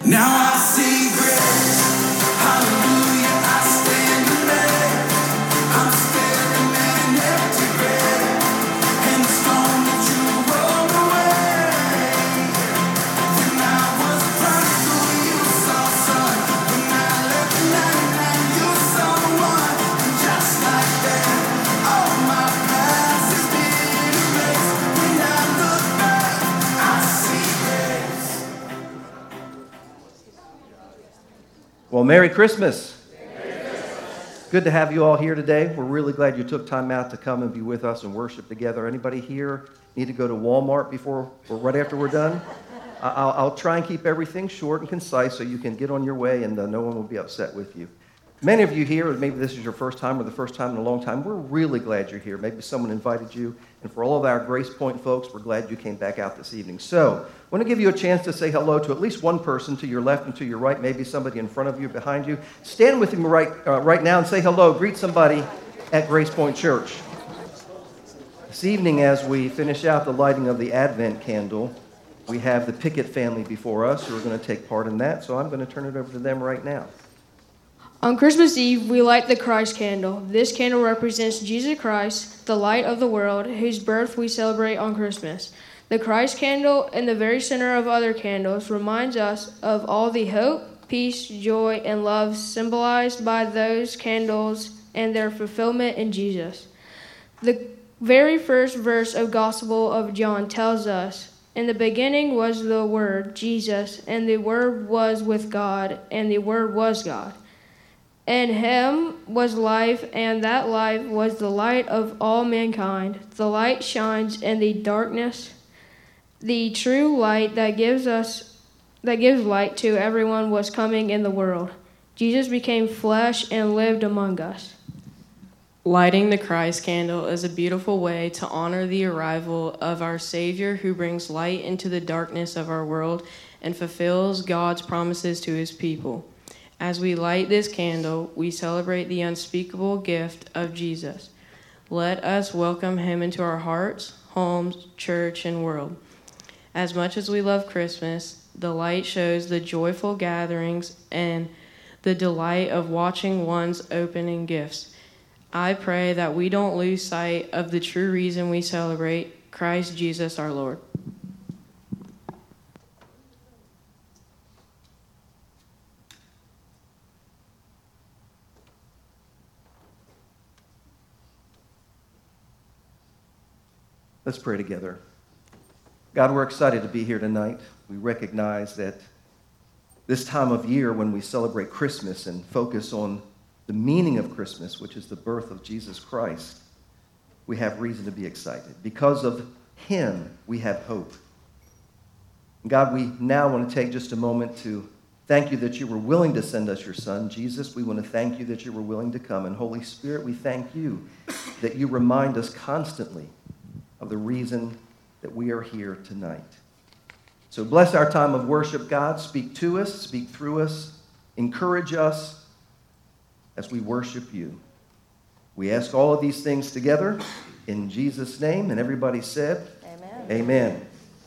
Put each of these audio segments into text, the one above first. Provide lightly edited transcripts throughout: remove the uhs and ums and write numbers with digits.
Now I see grace, hallelujah, I stand amazed. I'm staring at an empty grave, and the stone that you rolled away. When I was prodigal, you saw sun. When I left the 99, you saw one. And just like that, all my past has been erased. When I look back, I see grace. Well, Merry Christmas. Good to have you all here today. We're really glad you took time out to come and be with us and worship together. Anybody here need to go to Walmart before or right after we're done? I'll try and keep everything short and concise so you can get on your way and no one will be upset with you. Many of you here, maybe this is your first time or the first time in a long time, we're really glad you're here. Maybe someone invited you. And for all of our Grace Point folks, we're glad you came back out this evening. So I want to give you a chance to say hello to at least one person to your left and to your right, maybe somebody in front of you, behind you. Stand with me right now and say hello. Greet somebody at Grace Point Church. This evening, as we finish out the lighting of the Advent candle, we have the Pickett family before us who are going to take part in that. So I'm going to turn it over to them right now. On Christmas Eve, we light the Christ candle. This candle represents Jesus Christ, the light of the world, whose birth we celebrate on Christmas. The Christ candle, in the very center of other candles, reminds us of all the hope, peace, joy, and love symbolized by those candles and their fulfillment in Jesus. The very first verse of Gospel of John tells us, "In the beginning was the Word, Jesus, and the Word was with God, and the Word was God. In him was life, and that life was the light of all mankind. The light shines in the darkness, the true light that gives light to everyone was coming in the world. Jesus became flesh and lived among us." Lighting the Christ candle is a beautiful way to honor the arrival of our Savior, who brings light into the darkness of our world and fulfills God's promises to his people. As we light this candle, we celebrate the unspeakable gift of Jesus. Let us welcome him into our hearts, homes, church, and world. As much as we love Christmas, the light shows the joyful gatherings and the delight of watching one's opening gifts. I pray that we don't lose sight of the true reason we celebrate, Christ Jesus our Lord. Let's pray together. God, we're excited to be here tonight. We recognize that this time of year when we celebrate Christmas and focus on the meaning of Christmas, which is the birth of Jesus Christ, we have reason to be excited. Because of him, we have hope. God, we now want to take just a moment to thank you that you were willing to send us your Son. Jesus, we want to thank you that you were willing to come. And Holy Spirit, we thank you that you remind us constantly of the reason that we are here tonight. So bless our time of worship, God. Speak to us, speak through us, encourage us as we worship you. We ask all of these things together in Jesus' name, and everybody said, Amen. Amen.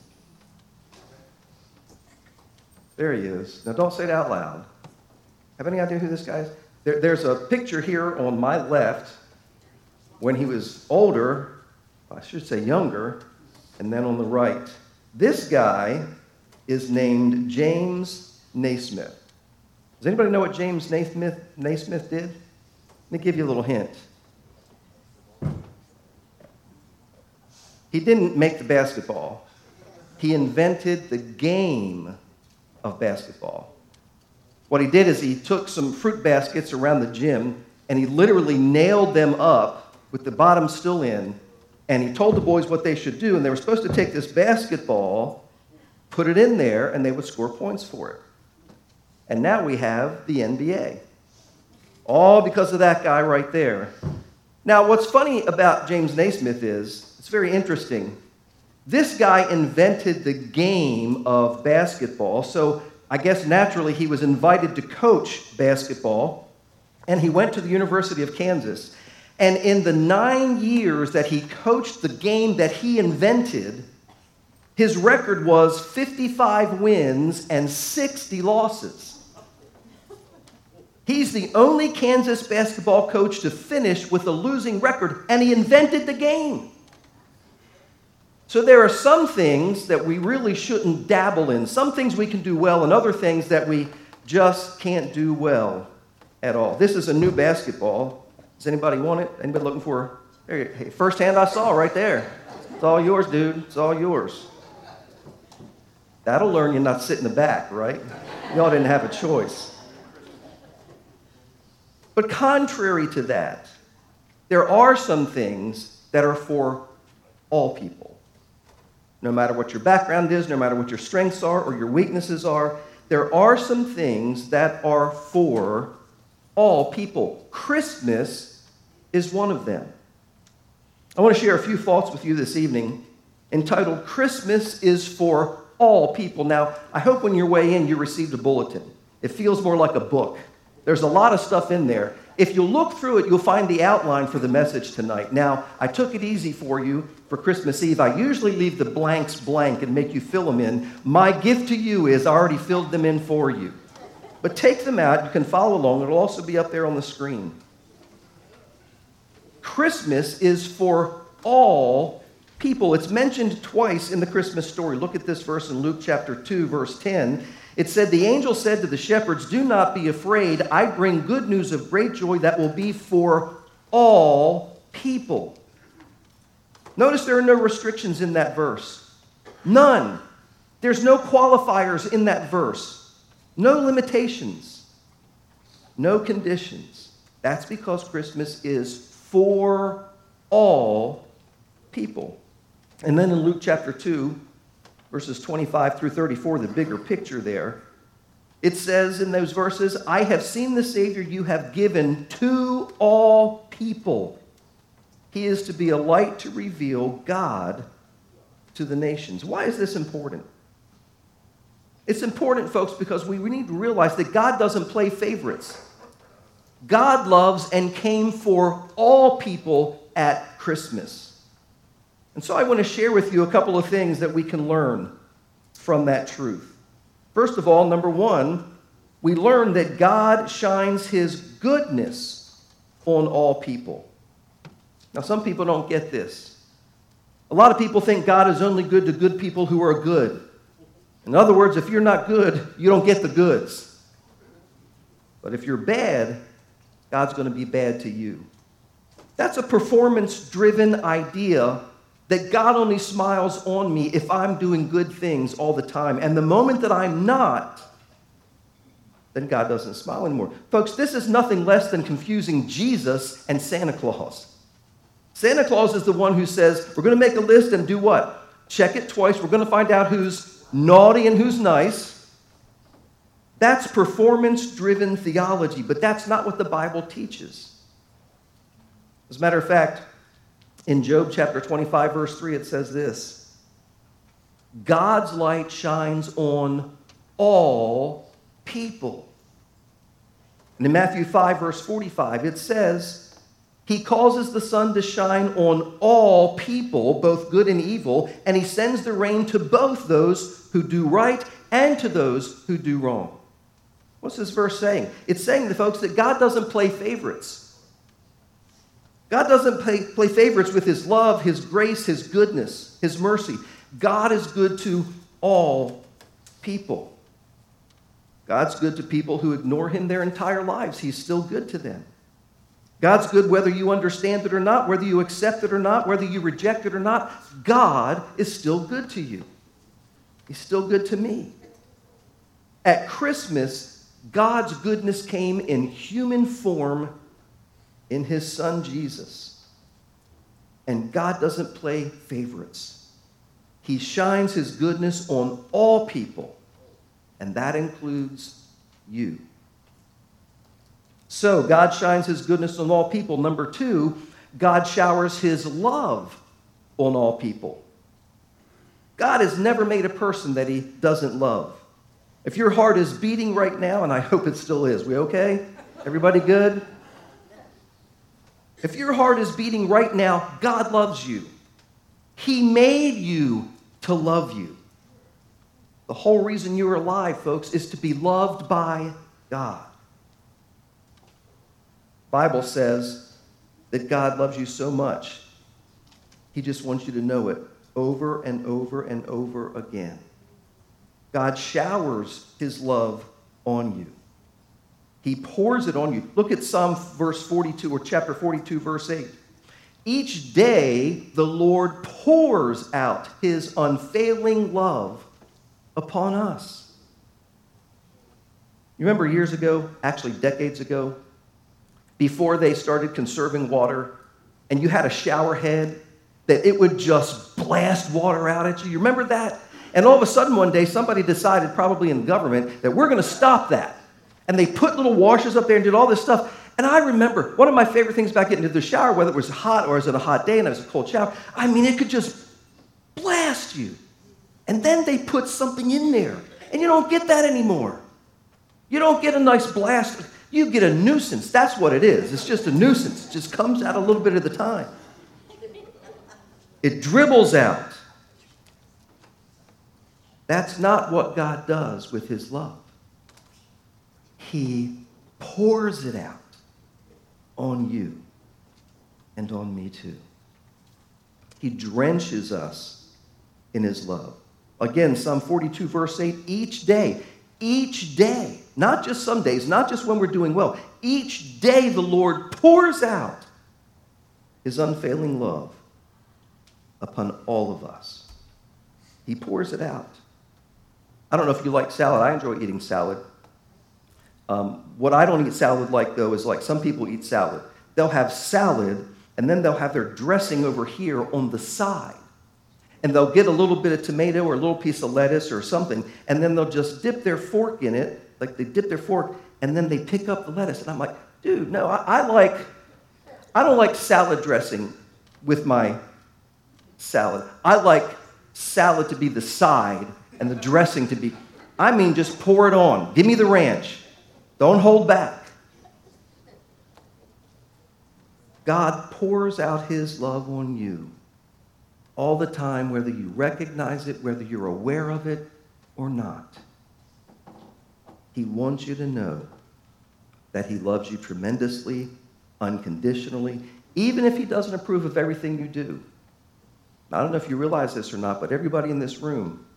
There he is. Now don't say it out loud. Have any idea who this guy is? There's a picture here on my left when he was older, I should say younger, and then on the right. This guy is named James Naismith. Does anybody know what James Naismith did? Let me give you a little hint. He didn't make the basketball. He invented the game of basketball. What he did is he took some fruit baskets around the gym and he literally nailed them up with the bottom still in, and he told the boys what they should do, and they were supposed to take this basketball, put it in there, and they would score points for it. And now we have the NBA. All because of that guy right there. Now, what's funny about James Naismith is, it's very interesting. This guy invented the game of basketball, so I guess naturally he was invited to coach basketball, and he went to the University of Kansas. And in the 9 years that he coached the game that he invented, His record was 55 wins and 60 losses. He's the only Kansas basketball coach to finish with a losing record, and he invented the game. So there are some things that we really shouldn't dabble in. Some things we can do well, and other things that we just can't do well at all. This is a new basketball. Does anybody want it? Anybody looking for it? Hey, first hand I saw right there. It's all yours, dude. It's all yours. That'll learn you not to sit in the back, right? Y'all didn't have a choice. But contrary to that, there are some things that are for all people. No matter what your background is, no matter what your strengths are or your weaknesses are, there are some things that are for all people. Christmas is one of them. I want to share a few thoughts with you this evening entitled, Christmas is for all people. Now, I hope when you're way in, you received a bulletin. It feels more like a book. There's a lot of stuff in there. If you look through it, you'll find the outline for the message tonight. Now, I took it easy for you for Christmas Eve. I usually leave the blanks blank and make you fill them in. My gift to you is I already filled them in for you. But take them out. You can follow along. It'll also be up there on the screen. Christmas is for all people. It's mentioned twice in the Christmas story. Look at this verse in Luke chapter 2, verse 10. It said, the angel said to the shepherds, do not be afraid. I bring good news of great joy that will be for all people. Notice there are no restrictions in that verse. None. There's no qualifiers in that verse. No limitations. No conditions. That's because Christmas is for all people. And then in Luke chapter 2, verses 25 through 34, the bigger picture there, it says in those verses, I have seen the Savior you have given to all people. He is to be a light to reveal God to the nations. Why is this important? It's important, folks, because we need to realize that God doesn't play favorites. God loves and came for all people at Christmas. And so I want to share with you a couple of things that we can learn from that truth. First of all, number one, we learn that God shines his goodness on all people. Now, some people don't get this. A lot of people think God is only good to good people who are good. In other words, if you're not good, you don't get the goods. But if you're bad, God's going to be bad to you. That's a performance-driven idea that God only smiles on me if I'm doing good things all the time. And the moment that I'm not, then God doesn't smile anymore. Folks, this is nothing less than confusing Jesus and Santa Claus. Santa Claus is the one who says, we're going to make a list and do what? Check it twice. We're going to find out who's naughty and who's nice. That's performance-driven theology, but that's not what the Bible teaches. As a matter of fact, in Job chapter 25, verse 3, it says this, God's light shines on all people. And in Matthew 5, verse 45, it says, he causes the sun to shine on all people, both good and evil, and he sends the rain to both those who do right and to those who do wrong. What's this verse saying? It's saying to folks that God doesn't play favorites. God doesn't play favorites with his love, his grace, his goodness, his mercy. God is good to all people. God's good to people who ignore him their entire lives. He's still good to them. God's good whether you understand it or not, whether you accept it or not, whether you reject it or not. God is still good to you. He's still good to me. At Christmas, God's goodness came in human form in his son Jesus. And God doesn't play favorites. He shines his goodness on all people, and that includes you. So, God shines his goodness on all people. Number two, God showers his love on all people. God has never made a person that he doesn't love. If your heart is beating right now, and I hope it still is, we okay? Everybody good? If your heart is beating right now, God loves you. He made you to love you. The whole reason you're alive, folks, is to be loved by God. The Bible says that God loves you so much, he just wants you to know it over and over and over again. God showers his love on you. He pours it on you. Look at Psalm verse 42 or chapter 42, verse 8. Each day the Lord pours out his unfailing love upon us. You remember years ago, actually decades ago, before they started conserving water, and you had a shower head that it would just blast water out at you? You remember that? And all of a sudden one day somebody decided, probably in government, that we're going to stop that. And they put little washers up there and did all this stuff. And I remember one of my favorite things about getting into the shower, whether it was hot or it was a hot day and it was a cold shower, I mean, it could just blast you. And then they put something in there. And you don't get that anymore. You don't get a nice blast. You get a nuisance. That's what it is. It's just a nuisance. It just comes out a little bit at a time. It dribbles out. That's not what God does with his love. He pours it out on you and on me too. He drenches us in his love. Again, Psalm 42, verse 8, each day, not just some days, not just when we're doing well, each day the Lord pours out his unfailing love upon all of us. He pours it out. I don't know if you like salad. I enjoy eating salad. What I don't eat salad like, though, is like some people eat salad. They'll have salad, and then they'll have their dressing over here on the side. And they'll get a little bit of tomato or a little piece of lettuce or something, and then they'll just dip their fork in it, like they dip their fork, and then they pick up the lettuce. And I'm like, dude, no, I don't like salad dressing with my salad. I like salad to be the side and the dressing to be, just pour it on. Give me the ranch. Don't hold back. God pours out his love on you all the time, whether you recognize it, whether you're aware of it or not. He wants you to know that he loves you tremendously, unconditionally, even if he doesn't approve of everything you do. I don't know if you realize this or not, but everyone in this room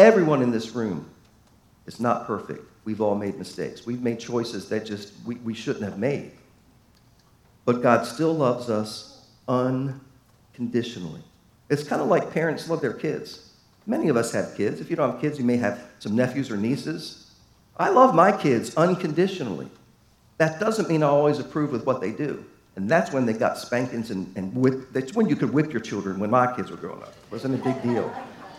is not perfect. We've all made mistakes. We've made choices that we shouldn't have made. But God still loves us unconditionally. It's kind of like parents love their kids. Many of us have kids. If you don't have kids, you may have some nephews or nieces. I love my kids unconditionally. That doesn't mean I always approve with what they do. And that's when they got spankings and whip. That's when you could whip your children when my kids were growing up. It wasn't a big deal.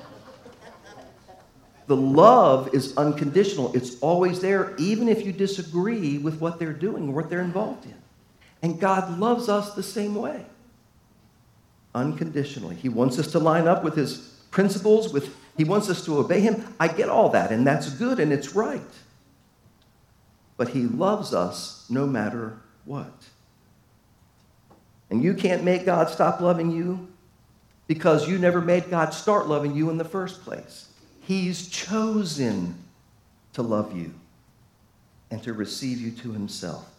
The love is unconditional. It's always there, even if you disagree with what they're doing or what they're involved in. And God loves us the same way. Unconditionally. He wants us to line up with his principles. He wants us to obey him. I get all that, and that's good, and it's right. But he loves us no matter what. And you can't make God stop loving you because you never made God start loving you in the first place. He's chosen to love you and to receive you to himself.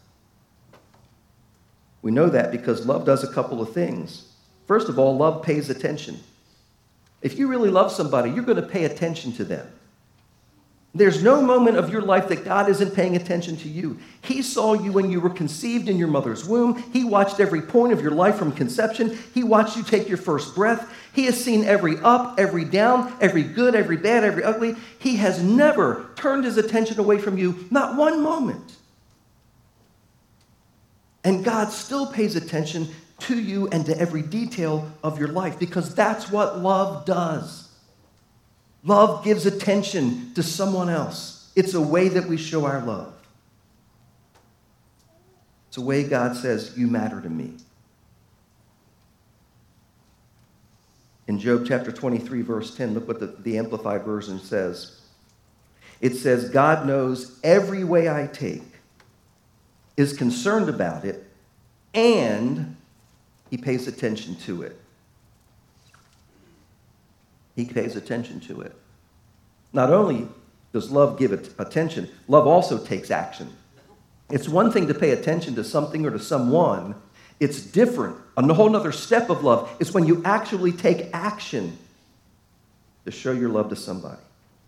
We know that because love does a couple of things. First of all, love pays attention. If you really love somebody, you're going to pay attention to them. There's no moment of your life that God isn't paying attention to you. He saw you when you were conceived in your mother's womb. He watched every point of your life from conception. He watched you take your first breath. He has seen every up, every down, every good, every bad, every ugly. He has never turned his attention away from you, not one moment. And God still pays attention to you and to every detail of your life because that's what love does. Love gives attention to someone else. It's a way that we show our love. It's a way God says, you matter to me. In Job chapter 23, verse 10, look what the Amplified Version says. It says, God knows every way I take, is concerned about it, and he pays attention to it. He pays attention to it. Not only does love give it attention, love also takes action. It's one thing to pay attention to something or to someone. It's different. A whole other step of love is when you actually take action to show your love to somebody.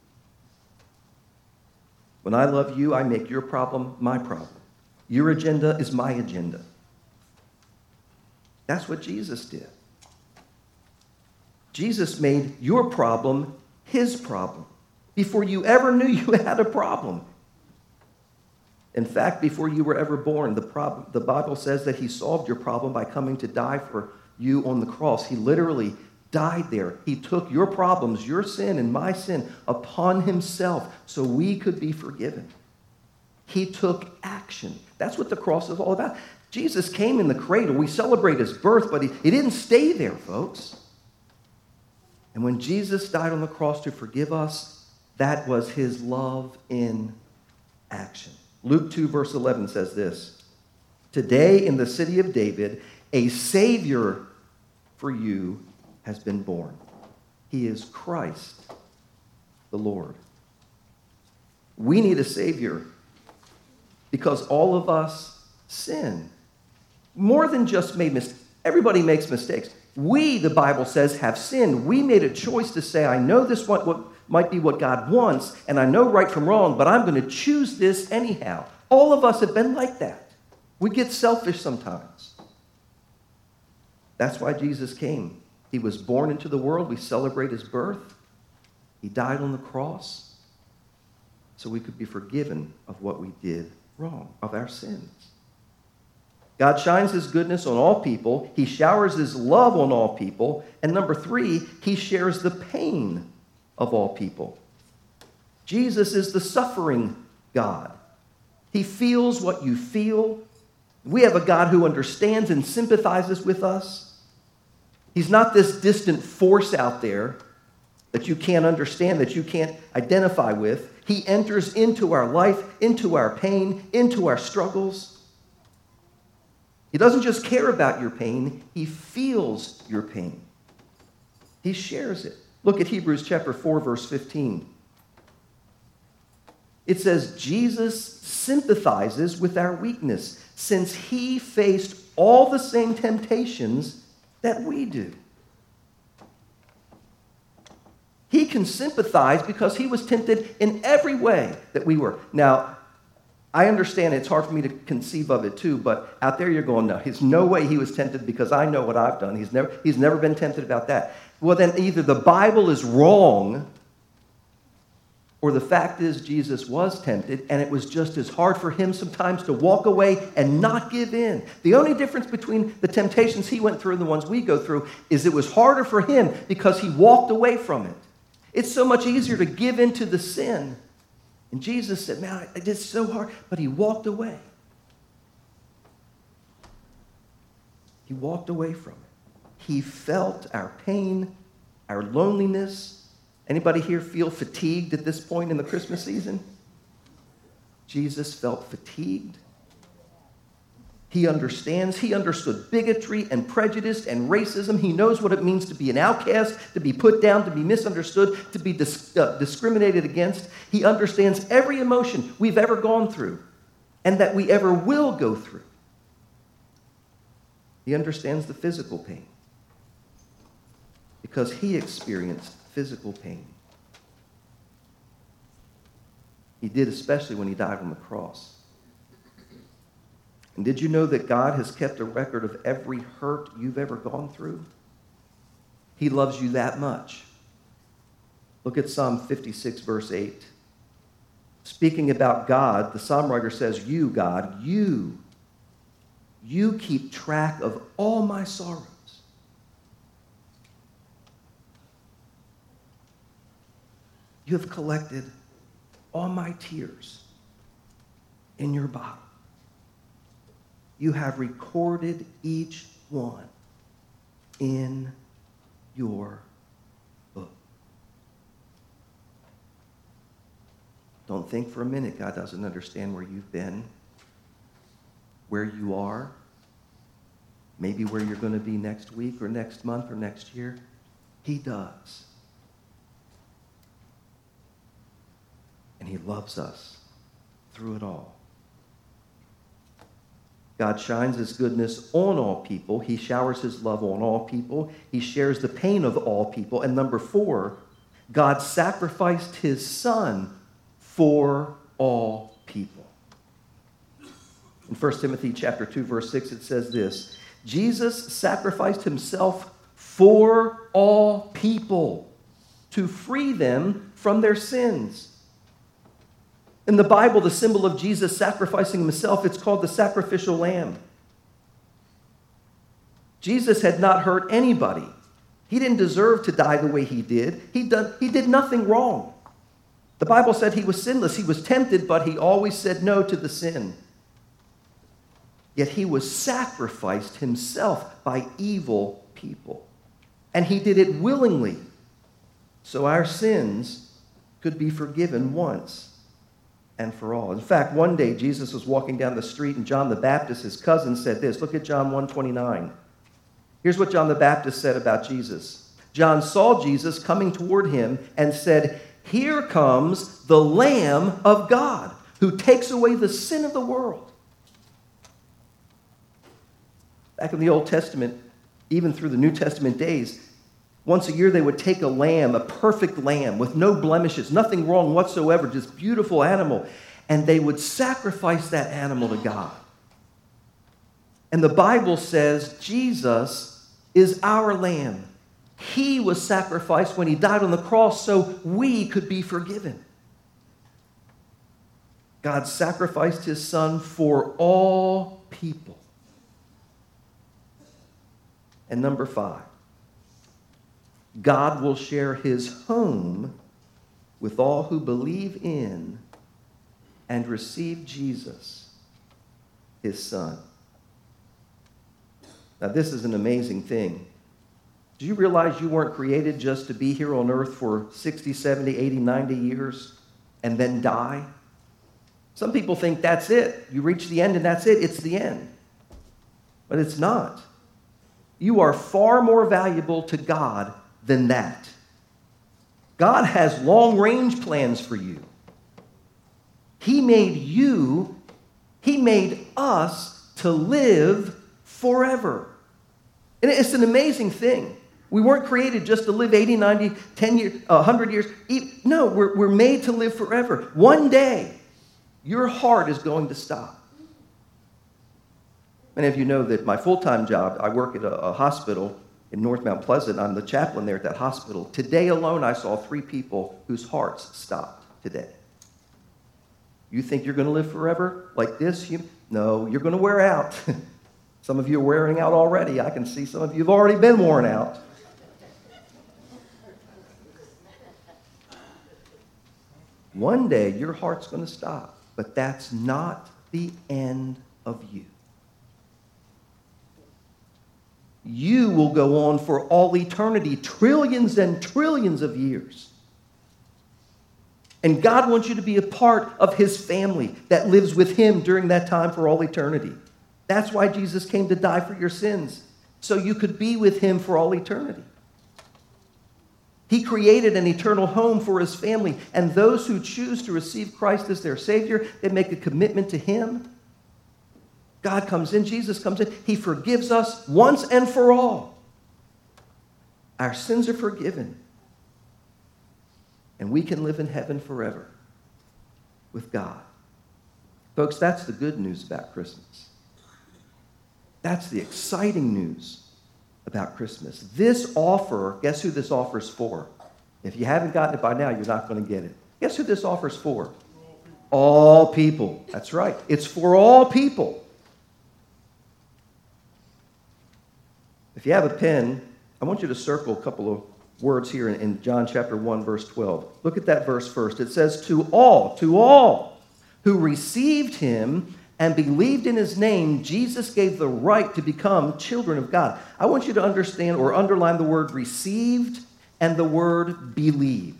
When I love you, I make your problem my problem. Your agenda is my agenda. That's what Jesus did. Jesus made your problem his problem before you ever knew you had a problem. In fact, before you were ever born, the Bible says that he solved your problem by coming to die for you on the cross. He literally died there. He took your problems, your sin and my sin, upon himself so we could be forgiven. He took action. That's what the cross is all about. Jesus came in the cradle. We celebrate his birth, but he didn't stay there, folks. And when Jesus died on the cross to forgive us, that was his love in action. Luke 2, verse 11 says this: "Today in the city of David, a Savior for you has been born. He is Christ the Lord." We need a Savior because all of us sin. More than just made mistakes. Everybody makes mistakes. We, the Bible says, have sinned. We made a choice to say, I know this what might be what God wants, and I know right from wrong, but I'm going to choose this anyhow. All of us have been like that. We get selfish sometimes. That's why Jesus came. He was born into the world. We celebrate his birth. He died on the cross so we could be forgiven of what we did wrong, of our sins. God shines his goodness on all people. He showers his love on all people. And number 3, he shares the pain of all people. Jesus is the suffering God. He feels what you feel. We have a God who understands and sympathizes with us. He's not this distant force out there that you can't understand, that you can't identify with. He enters into our life, into our pain, into our struggles. He doesn't just care about your pain, he feels your pain. He shares it. Look at Hebrews chapter 4, verse 15. It says, Jesus sympathizes with our weakness, since he faced all the same temptations that we do. He can sympathize because he was tempted in every way that we were. Now, I understand it's hard for me to conceive of it too, but out there you're going, no, there's no way he was tempted because I know what I've done. He's never been tempted about that. Well, then either the Bible is wrong, or the fact is Jesus was tempted, and it was just as hard for him sometimes to walk away and not give in. The only difference between the temptations he went through and the ones we go through is it was harder for him because he walked away from it. It's so much easier to give into the sin. And Jesus said, man, I did so hard, but he walked away. He walked away from it. He felt our pain, our loneliness. Anybody here feel fatigued at this point in the Christmas season? Jesus felt fatigued. He understands. He understood bigotry and prejudice and racism. He knows what it means to be an outcast, to be put down, to be misunderstood, to be discriminated against. He understands every emotion we've ever gone through and that we ever will go through. He understands the physical pain because he experienced physical pain. He did, especially when he died on the cross. And did you know that God has kept a record of every hurt you've ever gone through? He loves you that much. Look at Psalm 56, verse 8. Speaking about God, the psalm writer says, you, God, you keep track of all my sorrows. You have collected all my tears in your bottle. You have recorded each one in your book. Don't think for a minute God doesn't understand where you've been, where you are, maybe where you're going to be next week or next month or next year. He does. and he loves us through it all. God shines his goodness on all people. He showers his love on all people. He shares the pain of all people. And number 4, God sacrificed his son for all people. In 1 Timothy chapter 2, verse 6, it says this: Jesus sacrificed himself for all people to free them from their sins. In the Bible, the symbol of Jesus sacrificing himself, it's called the sacrificial lamb. Jesus had not hurt anybody. He didn't deserve to die the way he did. He did nothing wrong. The Bible said he was sinless. He was tempted, but he always said no to the sin. Yet he was sacrificed himself by evil people. And he did it willingly, so our sins could be forgiven once and for all. In fact, one day Jesus was walking down the street and John the Baptist, his cousin, said this. Look at John 1:29. Here's what John the Baptist said about Jesus. John saw Jesus coming toward him and said, "Here comes the Lamb of God who takes away the sin of the world." Back in the Old Testament, even through the New Testament days, once a year they would take a lamb, a perfect lamb with no blemishes, nothing wrong whatsoever, just beautiful animal, and they would sacrifice that animal to God. And the Bible says Jesus is our lamb. He was sacrificed when he died on the cross so we could be forgiven. God sacrificed his son for all people. And number 5, God will share his home with all who believe in and receive Jesus, his son. Now, this is an amazing thing. Do you realize you weren't created just to be here on earth for 60, 70, 80, 90 years and then die? Some people think that's it. You reach the end and that's it. It's the end. But it's not. You are far more valuable to God than that. God has long-range plans for you. He made you, he made us to live forever. And it's an amazing thing. We weren't created just to live 80, 90, 10 years, 100 years. No, we're made to live forever. One day, your heart is going to stop. Many of you know that my full-time job, I work at a hospital in North Mount Pleasant. I'm the chaplain there at that hospital. Today alone, I saw 3 people whose hearts stopped today. You think you're going to live forever like this? No, you're going to wear out. Some of you are wearing out already. I can see some of you have already been worn out. One day, your heart's going to stop, but that's not the end of you. You will go on for all eternity, trillions and trillions of years. And God wants you to be a part of his family that lives with him during that time for all eternity. That's why Jesus came to die for your sins, so you could be with him for all eternity. He created an eternal home for his family, and those who choose to receive Christ as their Savior, they make a commitment to him. God comes in, Jesus comes in, he forgives us once and for all. Our sins are forgiven, and we can live in heaven forever with God. Folks, that's the good news about Christmas. That's the exciting news about Christmas. This offer, guess who this offer's for? If you haven't gotten it by now, you're not going to get it. Guess who this offer's for? All people. That's right. It's for all people. If you have a pen, I want you to circle a couple of words here in John chapter 1, verse 12. Look at that verse first. It says, to all who received him and believed in his name, Jesus gave the right to become children of God. I want you to understand or underline the word received and the word believed.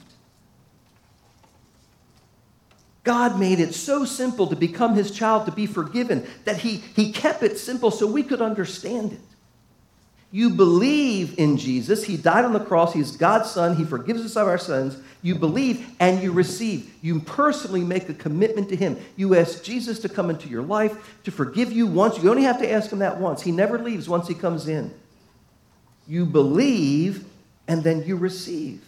God made it so simple to become his child, to be forgiven, that he kept it simple so we could understand it. You believe in Jesus. He died on the cross. He's God's Son. He forgives us of our sins. You believe and you receive. You personally make a commitment to him. You ask Jesus to come into your life, to forgive you once. You only have to ask him that once. He never leaves once he comes in. You believe and then you receive.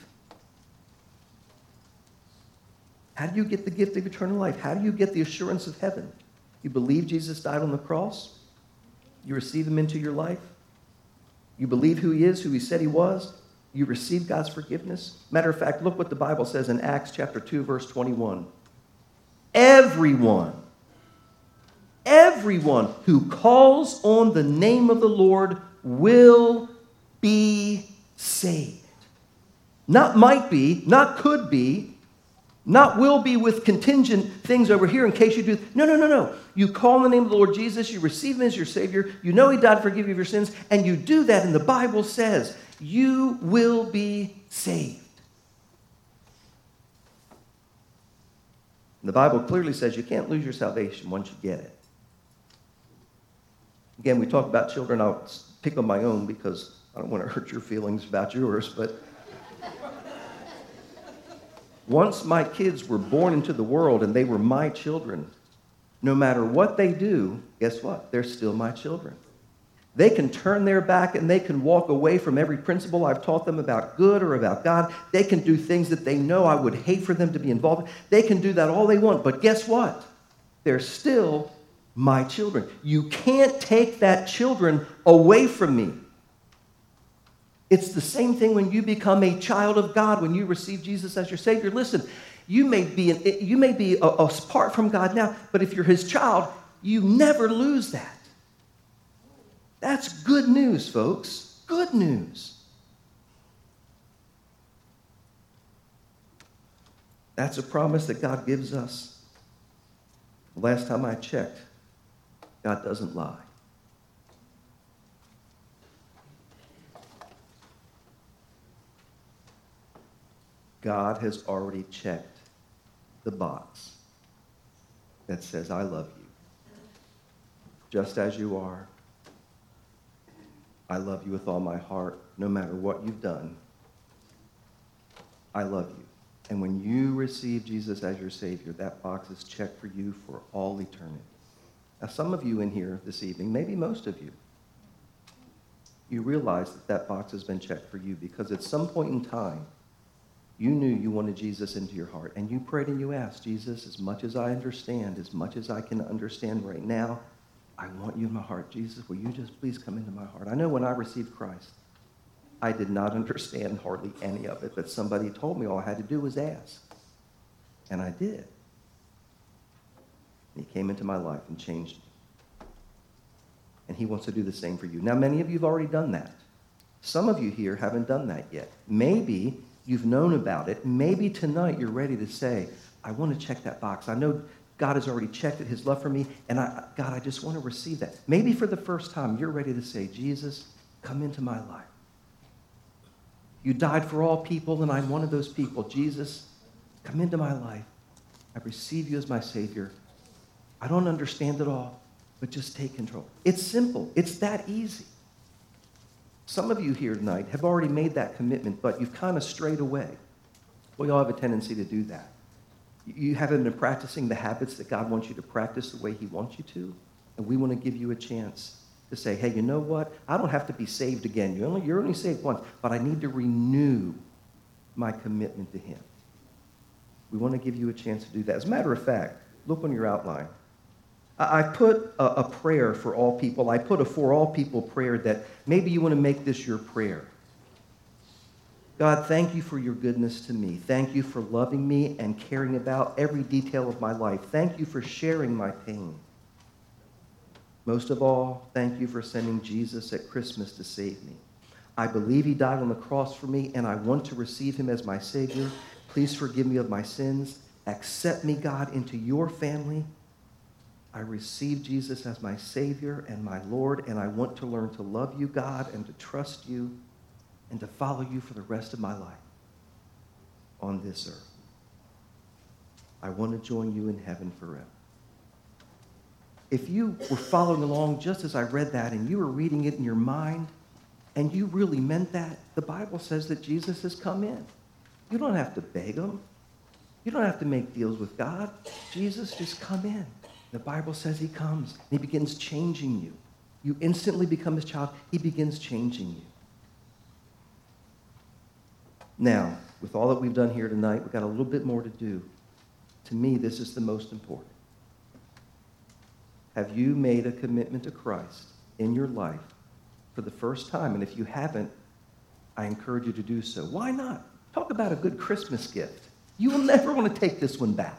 How do you get the gift of eternal life? How do you get the assurance of heaven? You believe Jesus died on the cross. You receive him into your life. You believe who he is, who he said he was. You receive God's forgiveness. Matter of fact, look what the Bible says in Acts chapter 2, verse 21. Everyone who calls on the name of the Lord will be saved. Not might be, not could be, not will be with contingent things over here in case you do. No. You call on the name of the Lord Jesus, you receive him as your Savior, you know he died to forgive you of your sins, and you do that, and the Bible says you will be saved. And the Bible clearly says you can't lose your salvation once you get it. Again, we talk about children. I'll pick on my own because I don't want to hurt your feelings about yours, but once my kids were born into the world and they were my children, no matter what they do, guess what? They're still my children. They can turn their back and they can walk away from every principle I've taught them about good or about God. They can do things that they know I would hate for them to be involved in. They can do that all they want, but guess what? They're still my children. You can't take that children away from me. It's the same thing when you become a child of God, when you receive Jesus as your Savior. Listen, you may be apart from God now, but if you're his child, you never lose that. That's good news, folks. Good news. That's a promise that God gives us. Last time I checked, God doesn't lie. God has already checked the box that says, I love you. Just as you are. I love you with all my heart, no matter what you've done. I love you. And when you receive Jesus as your Savior, that box is checked for you for all eternity. Now, some of you in here this evening, maybe most of you, you realize that that box has been checked for you because at some point in time, you knew you wanted Jesus into your heart, and you prayed and you asked, Jesus, as much as I understand, as much as I can understand right now, I want you in my heart. Jesus, will you just please come into my heart? I know when I received Christ, I did not understand hardly any of it, but somebody told me all I had to do was ask. And I did. And he came into my life and changed me. And he wants to do the same for you. Now, many of you have already done that. Some of you here haven't done that yet. Maybe you've known about it. Maybe tonight you're ready to say, I want to check that box. I know God has already checked it, his love for me, and God, I just want to receive that. Maybe for the first time, you're ready to say, Jesus, come into my life. You died for all people, and I'm one of those people. Jesus, come into my life. I receive you as my Savior. I don't understand it all, but just take control. It's simple. It's that easy. Some of you here tonight have already made that commitment, but you've kind of strayed away. We all have a tendency to do that. You haven't been practicing the habits that God wants you to practice the way he wants you to, and we want to give you a chance to say, hey, you know what? I don't have to be saved again. You're only saved once, but I need to renew my commitment to him. We want to give you a chance to do that. As a matter of fact, look on your outline. I put a prayer for all people. I put a for all people prayer that maybe you want to make this your prayer. God, thank you for your goodness to me. Thank you for loving me and caring about every detail of my life. Thank you for sharing my pain. Most of all, thank you for sending Jesus at Christmas to save me. I believe he died on the cross for me, and I want to receive him as my Savior. Please forgive me of my sins. Accept me, God, into your family. I receive Jesus as my Savior and my Lord, and I want to learn to love you, God, and to trust you and to follow you for the rest of my life on this earth. I want to join you in heaven forever. If you were following along just as I read that and you were reading it in your mind, and you really meant that, the Bible says that Jesus has come in. You don't have to beg him. You don't have to make deals with God. Jesus, just come in. The Bible says he comes, and he begins changing you. You instantly become his child. He begins changing you. Now, with all that we've done here tonight, we've got a little bit more to do. To me, this is the most important. Have you made a commitment to Christ in your life for the first time? And if you haven't, I encourage you to do so. Why not? Talk about a good Christmas gift. You will never want to take this one back.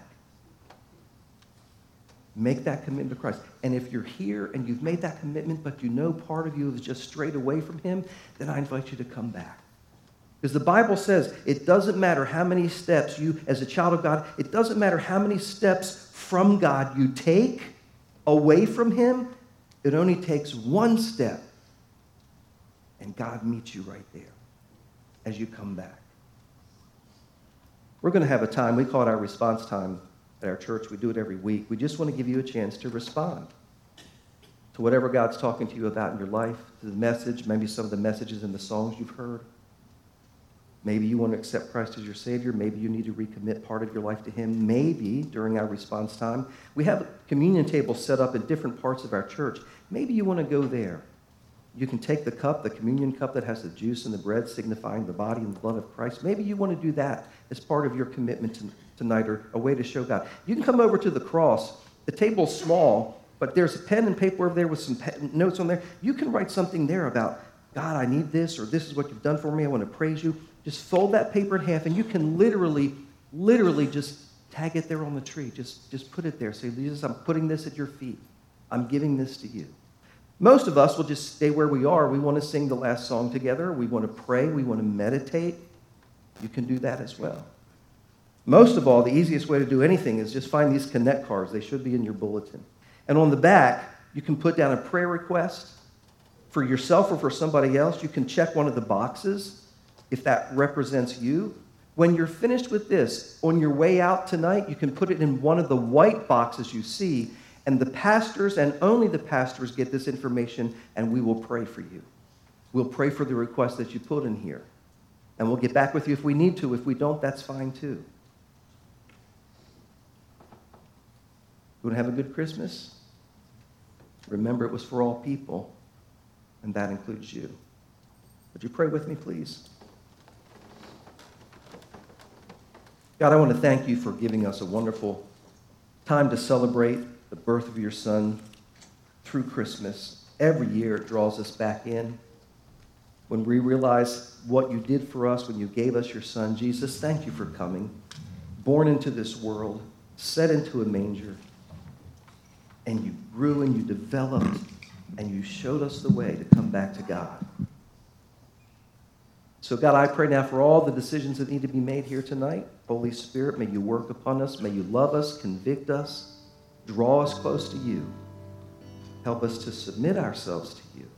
Make that commitment to Christ. And if you're here and you've made that commitment, but you know part of you has just strayed away from him, then I invite you to come back. Because the Bible says it doesn't matter how many steps you, as a child of God, it doesn't matter how many steps from God you take away from him. It only takes one step. And God meets you right there as you come back. We're going to have a time, we call it our response time at our church. We do it every week. We just want to give you a chance to respond to whatever God's talking to you about in your life, to the message, maybe some of the messages in the songs you've heard. Maybe you want to accept Christ as your Savior. Maybe you need to recommit part of your life to him. Maybe during our response time, we have communion tables set up in different parts of our church. Maybe you want to go there. You can take the cup, the communion cup that has the juice and the bread signifying the body and the blood of Christ. Maybe you want to do that as part of your commitment tonight, or a way to show God. You can come over to the cross. The table's small, but there's a pen and paper over there with some notes on there. You can write something there about, God, I need this, or this is what you've done for me. I want to praise you. Just fold that paper in half, and you can literally just tag it there on the tree. Just put it there. Say, Jesus, I'm putting this at your feet. I'm giving this to you. Most of us will just stay where we are. We want to sing the last song together. We want to pray. We want to meditate. You can do that as well. Most of all, the easiest way to do anything is just find these connect cards. They should be in your bulletin. And on the back, you can put down a prayer request for yourself or for somebody else. You can check one of the boxes if that represents you. When you're finished with this, on your way out tonight, you can put it in one of the white boxes you see, and the pastors and only the pastors get this information, and we will pray for you. We'll pray for the request that you put in here. And we'll get back with you if we need to. If we don't, that's fine too. You want to have a good Christmas? Remember, it was for all people, and that includes you. Would you pray with me, please? God, I want to thank you for giving us a wonderful time to celebrate the birth of your Son through Christmas. Every year it draws us back in. When we realize what you did for us when you gave us your Son, Jesus, thank you for coming, born into this world, set into a manger, and you grew and you developed and you showed us the way to come back to God. So God, I pray now for all the decisions that need to be made here tonight. Holy Spirit, may you work upon us. May you love us, convict us, draw us close to you. Help us to submit ourselves to you.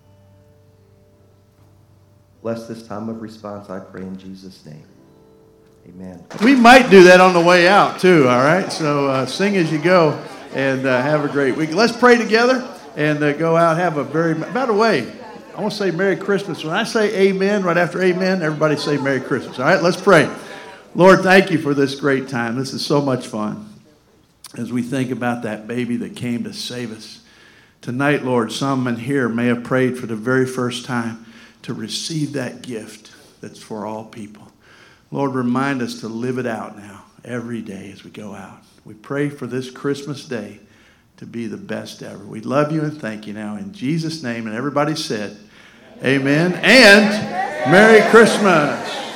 Bless this time of response, I pray in Jesus' name. Amen. We might do that on the way out, too, all right? So sing as you go and have a great week. Let's pray together and go out, have a very... By the way, I want to say Merry Christmas. When I say amen, right after amen, everybody say Merry Christmas. All right, let's pray. Lord, thank you for this great time. This is so much fun as we think about that baby that came to save us. Tonight, Lord, some in here may have prayed for the very first time to receive that gift that's for all people. Lord, remind us to live it out now every day as we go out. We pray for this Christmas day to be the best ever. We love you and thank you now in Jesus' name. And everybody said, amen and Merry Christmas.